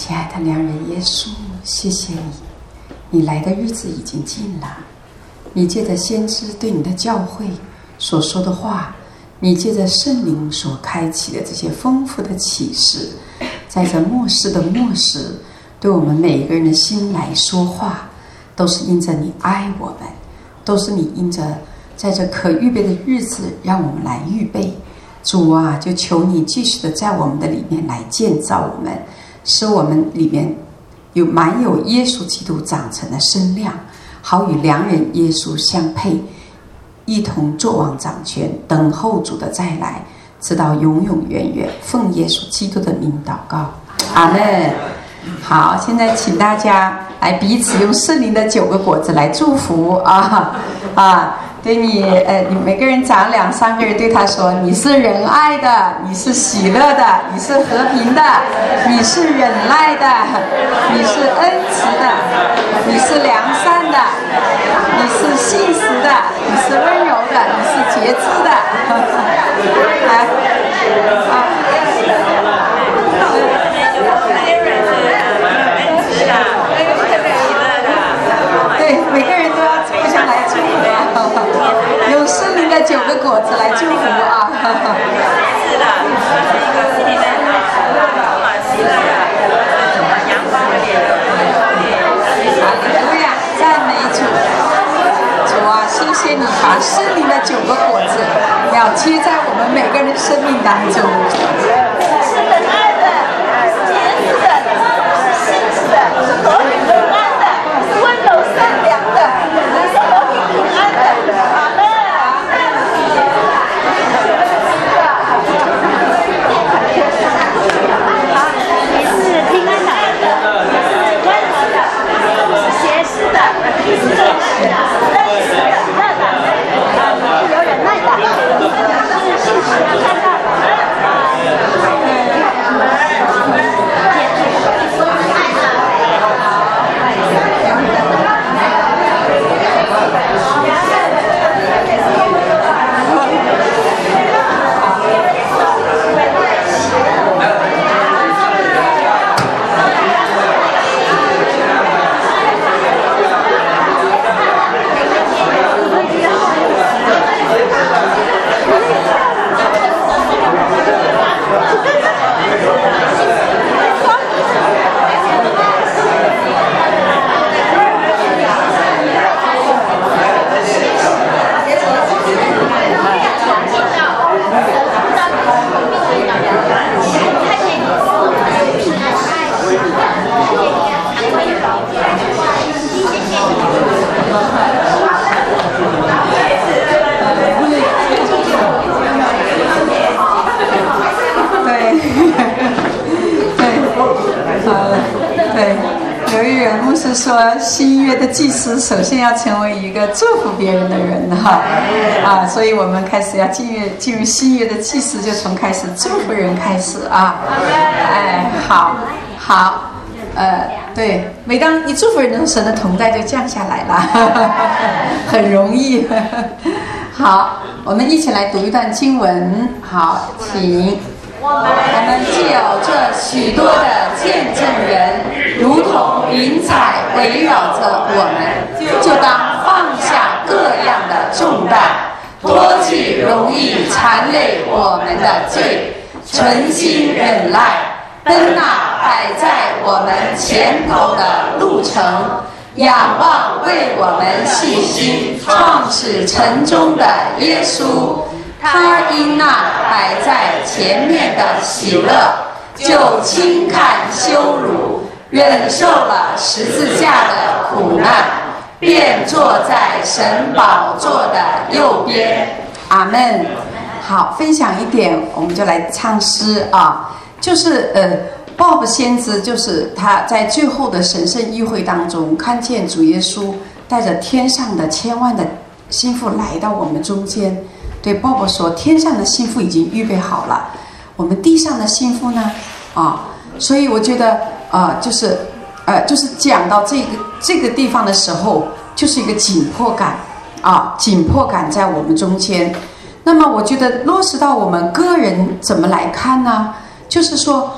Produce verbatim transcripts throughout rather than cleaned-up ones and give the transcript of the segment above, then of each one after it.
亲爱的良人耶稣，谢谢你，你来的日子已经近了。你借着先知对你的教会所说的话，你借着圣灵所开启的这些丰富的启示，在这末世的末时，对我们每一个人的心来说话，都是因着你爱我们，都是你因着在这可预备的日子让我们来预备。主啊，就求你继续的在我们的里面来建造我们，使我们里面有满有耶稣基督长成的身量，好与良人耶稣相配，一同作王掌权，等候主的再来，直到永永远远。奉耶稣基督的名祷告，阿们。好，现在请大家来彼此用圣灵的九个果子来祝福啊啊！对你，呃，你每个人讲两三个人对他说：你是仁爱的，你是喜乐的，你是和平的，你是忍耐的，你是恩慈的，你是良善的，你是信实的，你是温柔的，你是节制的。来，啊。对，每个人都要互相来祝福啊，用圣灵的九个果子来祝福啊。是的，一个是你的喜乐的，阳光的脸。哈利路亚，赞美主！主啊，谢谢你把圣灵的九个果子要接在我们每个人的生命当中。是仁爱的，是节制的，是信实的，是和平的安的，是温柔善良的，是和平平安的。阿门。你是平安的，温柔的，节制的，是正直的，仁慈的，乐的，是有忍耐的，是信实的，善的。说新约的祭司首先要成为一个祝福别人的人哈啊，所以我们开始要进入进入新约的祭司，就从开始祝福人开始啊。哎，好，好，呃，对，每当一祝福人的时候，神的同在就降下来了，很容易。好，我们一起来读一段经文。好，请。我们既有这许多的见证人，如同云彩围绕着我们，就当放下各样的重担，脱去容易缠累我们的罪，存心忍耐，奔那摆在我们前头的路程，仰望为我们信心创始成终的耶稣。他因那摆在前面的喜乐，就轻看羞辱，忍受了十字架的苦难，便坐在神宝座的右边。阿们。好，分享一点，我们就来唱诗啊，就是呃，Bob 先知，就是他在最后的神圣议会当中，看见主耶稣带着天上的千万的心腹来到我们中间。对鲍勃说，天上的幸福已经预备好了，我们地上的幸福呢？啊，所以我觉得，呃，就是，呃，就是讲到这个这个地方的时候，就是一个紧迫感啊，紧迫感在我们中间。那么，我觉得落实到我们个人怎么来看呢？就是说，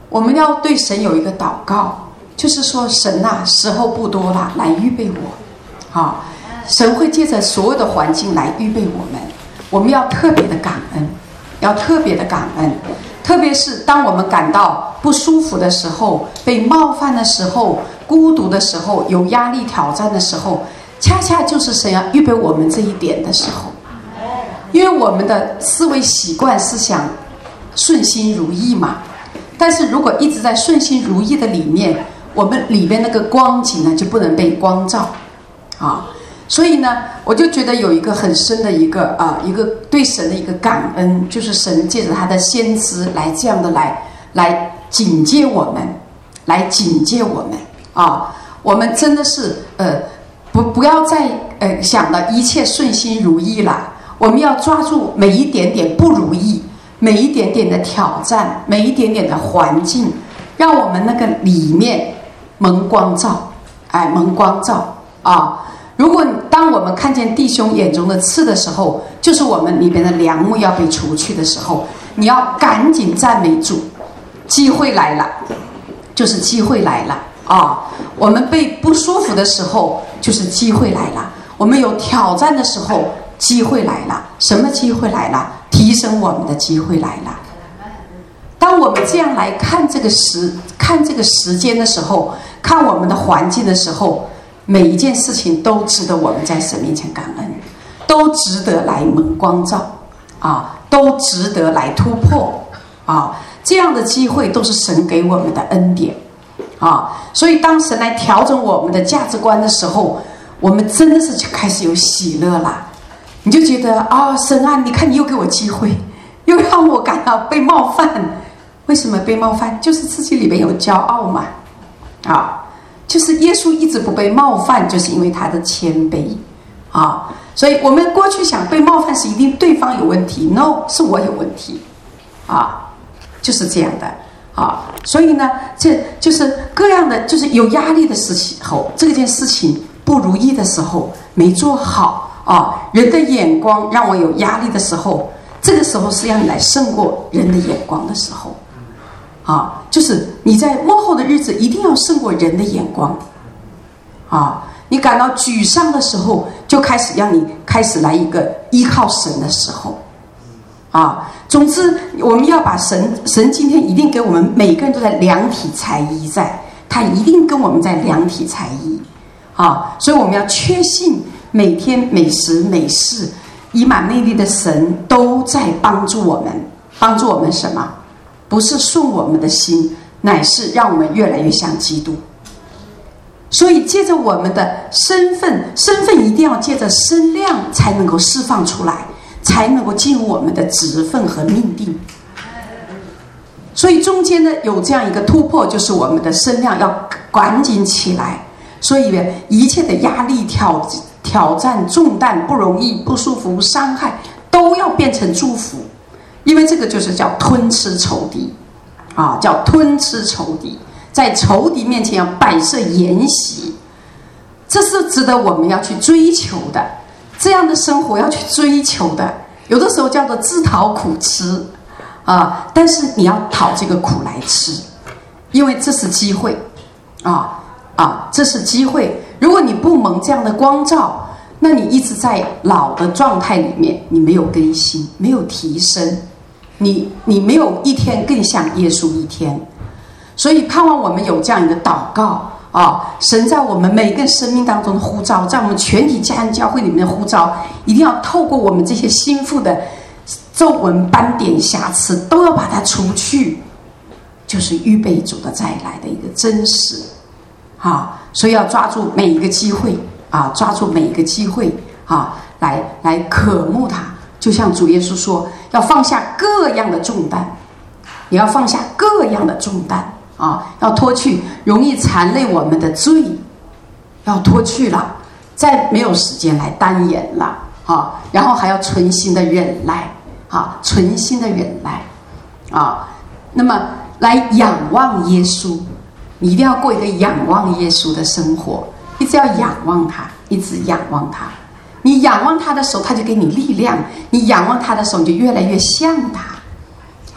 我们要对神有一个祷告，就是说神啊，时候不多了，来预备我啊！神会借着所有的环境来预备我们，我们要特别的感恩，要特别的感恩。特别是当我们感到不舒服的时候，被冒犯的时候，孤独的时候，有压力挑战的时候，恰恰就是神要预备我们这一点的时候。因为我们的思维习惯是想顺心如意嘛，但是如果一直在顺心如意的里面，我们里面那个光景呢就不能被光照啊。所以呢，我就觉得有一个很深的一个啊、呃，一个对神的一个感恩，就是神借着他的先知来这样的来来警戒我们，来警戒我们啊。我们真的是呃不不要再呃想的一切顺心如意了，我们要抓住每一点点不如意，每一点点的挑战，每一点点的环境，让我们那个里面蒙光照，哎，蒙光照啊。如果当我们看见弟兄眼中的刺的时候，就是我们里边的梁木要被除去的时候，你要赶紧赞美主，机会来了，就是机会来了啊！我们被不舒服的时候，就是机会来了；我们有挑战的时候，机会来了。什么机会来了？提升我们的机会来了。当我们这样来看这个时看这个时间的时候，看我们的环境的时候，每一件事情都值得我们在神面前感恩，都值得来蒙光照啊，都值得来突破啊！这样的机会都是神给我们的恩典啊！所以当神来调整我们的价值观的时候，我们真的是就开始有喜乐了。你就觉得啊、哦，神啊，你看你又给我机会，又让我感到被冒犯。为什么被冒犯？就是自己里面有骄傲嘛，啊！就是耶稣一直不被冒犯，就是因为他的谦卑啊。所以我们过去想被冒犯是一定对方有问题 ，no， 是我有问题啊，就是这样的啊。所以呢，这就是各样的，就是有压力的时候，这件事情不如意的时候，没做好啊，人的眼光让我有压力的时候，这个时候是让你来胜过人的眼光的时候。啊，就是你在末后的日子一定要胜过人的眼光啊！你感到沮丧的时候，就开始让你开始来一个依靠神的时候啊！总之，我们要把神神今天一定给我们每个人都在量体裁衣，在他一定跟我们在量体裁衣啊！所以我们要确信每天每时每事以马内利的神都在帮助我们，帮助我们什么？不是顺我们的心，乃是让我们越来越像基督。所以借着我们的身份，身份一定要借着身量才能够释放出来，才能够进入我们的职分和命定。所以中间呢有这样一个突破，就是我们的身量要赶紧起来。所以一切的压力、挑挑战、重担、不容易、不舒服、伤害，都要变成祝福。因为这个就是叫吞吃仇敌啊，叫吞吃仇敌，在仇敌面前要摆设筵席，这是值得我们要去追求的，这样的生活要去追求的。有的时候叫做自讨苦吃啊，但是你要讨这个苦来吃，因为这是机会啊啊，这是机会。如果你不蒙这样的光照，那你一直在老的状态里面，你没有更新，没有提升。你你没有一天更像耶稣一天，所以盼望我们有这样一个祷告啊！神在我们每个生命当中的呼召，在我们全体家人教会里面的呼召，一定要透过我们这些心腹的皱纹、斑点、瑕疵，都要把它除去，就是预备主的再来的一个真实啊！所以要抓住每一个机会啊，抓住每一个机会啊，来来渴慕他。就像主耶稣说，要放下各样的重担，也要放下各样的重担啊！要脱去容易缠累我们的罪，要脱去了，再没有时间来单言了啊！然后还要存心的忍耐啊，存心的忍耐啊！那么来仰望耶稣，你一定要过一个仰望耶稣的生活，一直要仰望他，一直仰望他。你仰望他的时候，他就给你力量；你仰望他的时候，你就越来越像他，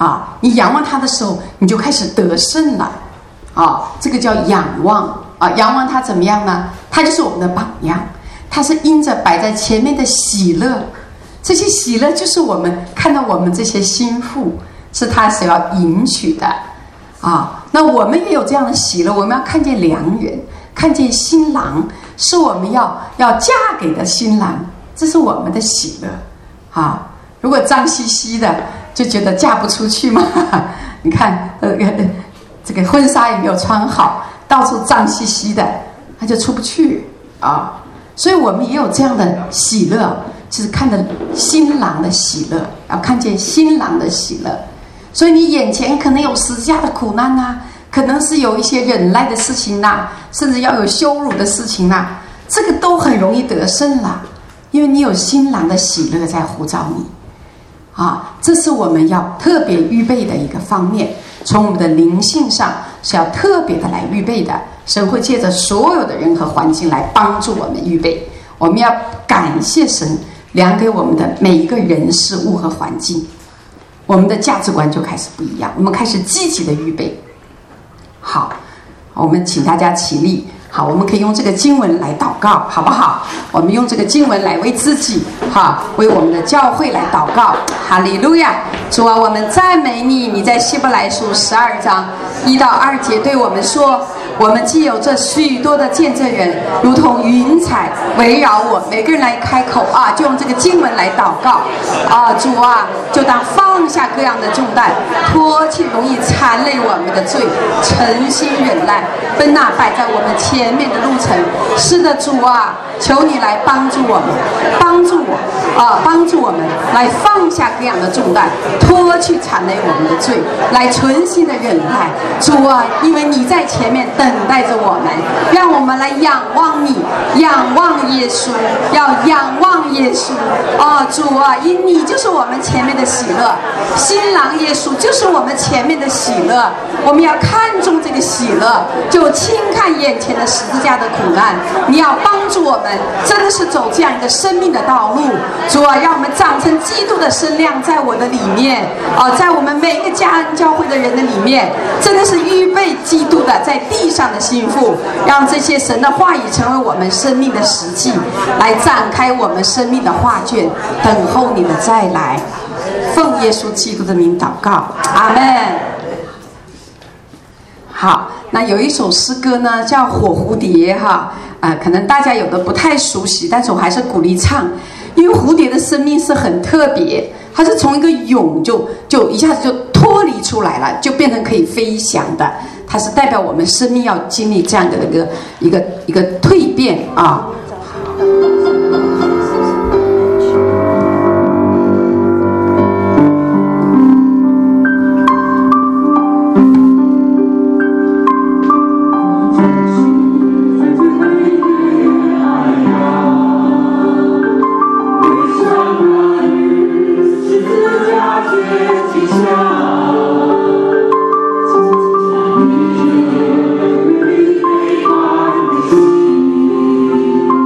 啊，你仰望他的时候，你就开始得胜了啊，这个叫仰望啊。仰望他怎么样呢？他就是我们的榜样，他是因着摆在前面的喜乐，这些喜乐就是我们看到我们这些心腹是他所要迎娶的啊。那我们也有这样的喜乐，我们要看见良人，看见新郎，是我们要要嫁给的新郎，这是我们的喜乐啊。如果脏兮兮的，就觉得嫁不出去嘛。你看，呃，这个婚纱也没有穿好，到处脏兮兮的，他就出不去啊。所以我们也有这样的喜乐，就是看着新郎的喜乐，要看见新郎的喜乐。所以你眼前可能有十字架的苦难啊，可能是有一些忍耐的事情啊，甚至要有羞辱的事情啊，这个都很容易得胜啦，因为你有新郎的喜乐在呼召你。啊，这是我们要特别预备的一个方面，从我们的灵性上是要特别的来预备的。神会借着所有的人和环境来帮助我们预备。我们要感谢神量给我们的每一个人事物和环境，我们的价值观就开始不一样，我们开始积极的预备。好，我们请大家起立。好，我们可以用这个经文来祷告，好不好？我们用这个经文来为自己，哈，为我们的教会来祷告。哈利路亚！主啊，我们赞美你。你在希伯来书十二章一到二节对我们说：我们既有这许多的见证人，如同云彩围绕我。每个人来开口啊，就用这个经文来祷告啊。主啊，就当放下各样的重担，脱去容易缠累我们的罪，诚心忍耐，奔那摆在我们前前面的路程。是的，主啊，求你来帮助我们，帮助我啊，帮助我们来放下各样的重担，脱去缠累我们的罪，来存心的忍耐。主啊，因为你在前面等待着我们，让我们来仰望你，仰望耶稣，要仰望耶稣啊。主啊，因你就是我们前面的喜乐，新郎耶稣就是我们前面的喜乐。我们要看重这个喜乐，就轻看眼前的十字架的苦难。你要帮助我们，真的是走这样一个生命的道路。主啊，让我们长成基督的身量在我的里面啊，在我们每一个家人教会的人的里面，真的是预备基督的在地上的心腹，让这些神的话语成为我们生命的实际，来展开我们生命的画卷，等候你的再来。奉耶稣基督的名祷告，阿们。好，那有一首诗歌呢，叫《火蝴蝶》哈，啊、呃，可能大家有的不太熟悉，但是我还是鼓励唱，因为蝴蝶的生命是很特别，它是从一个蛹就就一下子就脱离出来了，就变成可以飞翔的，它是代表我们生命要经历这样的一个一个一个蜕变啊。 你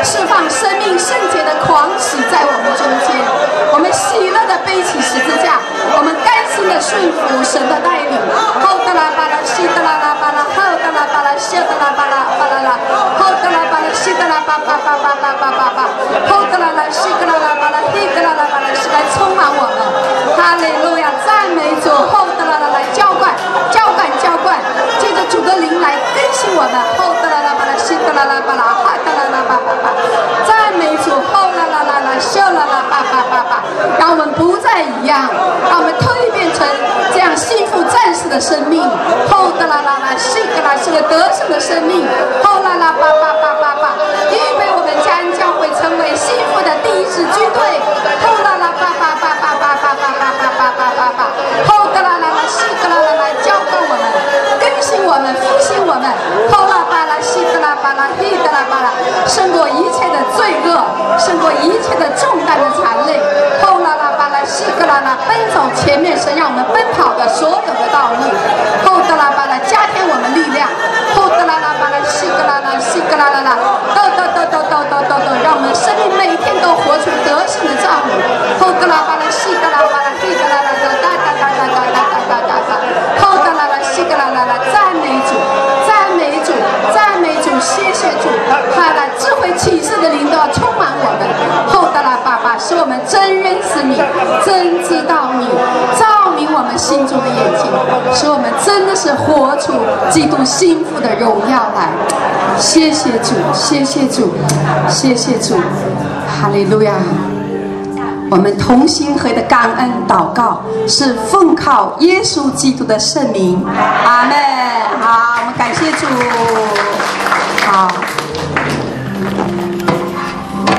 释放生命圣洁的狂喜在我们中间。我们喜乐的背起十字架，我们甘心的顺服神的带领。后德拉巴拉西德拉拉巴拉后德拉巴拉西德拉巴拉巴拉拉后德拉巴拉西德拉巴巴巴巴巴巴巴巴后德拉拉西德拉拉巴拉黑德拉拉巴拉是来充满我们。哈利路亚，赞美主！后德拉拉来浇灌浇灌浇灌，借着主的灵来更新我们。后德拉拉巴拉西德拉拉巴拉哈德拉拉巴巴巴，赞美主！后啦啦啦啦秀啦啦巴巴巴巴，让我们不再一样，让我们蜕变成这样幸福战士的生命。后德拉拉啦西格拉是个得胜的生命。后啦啦巴巴巴巴巴，预备我们家恩教会成为幸福的第一支军队。后啦啦巴巴巴巴巴巴巴巴巴巴巴巴，后德拉拉啦西格拉拉来浇灌我们，更新我们，复兴我们。后啦巴拉西格拉巴拉黑德拉巴拉，胜过一切的罪恶，胜过一切的重担的残累。后啦啦巴拉西格拉拉，奔走前面神让我们奔跑的所有的道路。后德拉巴拉加添我们力量。后德拉拉巴拉西格拉拉西格拉拉拉，抖抖抖抖抖抖抖抖，让我们生命每天都活出得胜的造物。后德拉巴拉西格拉巴拉黑德拉拉拉哒哒哒哒哒哒哒哒哒，后德拉拉西格拉拉拉，赞美主，赞美主，赞美主，谢谢主！哈啦，智慧启示的灵都要充满我们。后德拉爸爸，使我们真认识你，真知道你，照明我们心中的眼睛，使我们真的是活出基督幸福的荣耀来。谢谢主，谢谢主，谢谢主，哈利路亚！我们同心合的感恩祷告，是奉靠耶稣基督的圣名，阿们。好，我们感谢主。